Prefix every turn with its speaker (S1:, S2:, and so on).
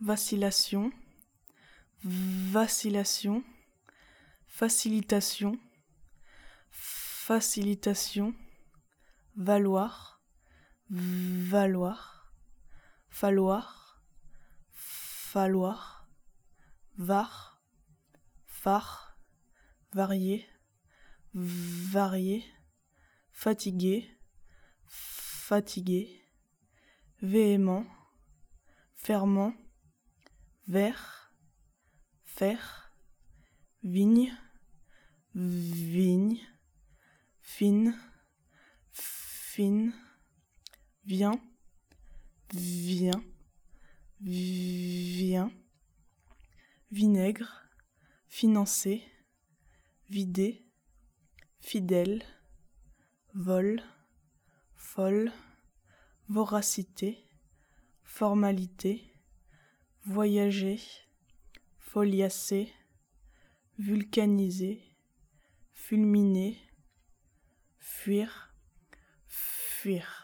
S1: vacillation, vacillation, facilitation, facilitation, valoir, valoir, falloir, falloir, var, phare, varier, varier, fatigué, fatigué, véhément, ferment, vert, fer, vigne, vigne, fine, fine, vient, vient, vient, vinaigre, financer, vider, fidèle, vol, folle, voracité, formalité, voyager, foliacer, vulcaniser, fulminer, fuir, fuir.